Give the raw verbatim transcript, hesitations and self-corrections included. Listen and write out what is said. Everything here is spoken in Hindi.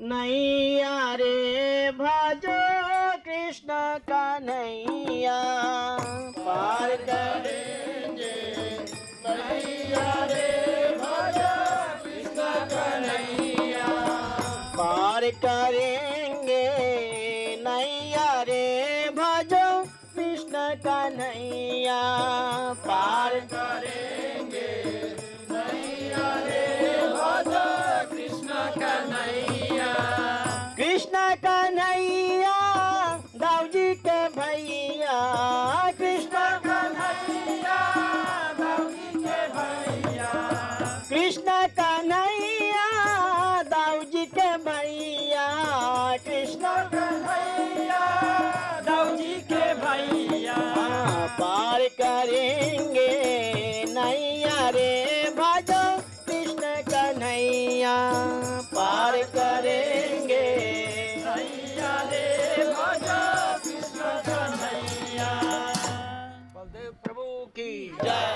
नैया रे भजो कृष्ण कन्हैया पार करेंगे। नैया रे भजो कृष्ण कन्हैया पार करेंगे। नैया रे भजो कृष्ण कन्हैया पार करेंगे। नैया रे भजो कृष्ण कन्हैया। कृष्ण कन्हैया दाऊजी के भैया। कृष्ण कन्हैया दाऊजी के भैया। कृष्ण कन्हैया दाऊजी के भैया। कृष्ण कन्हैया दाऊजी के भैया पार करेंगे। नैया रे भजो कृष्ण कन्हैया पार करेंगे। नैया रे भजो कृष्ण कन्हैया। बलदेव प्रभु की जय।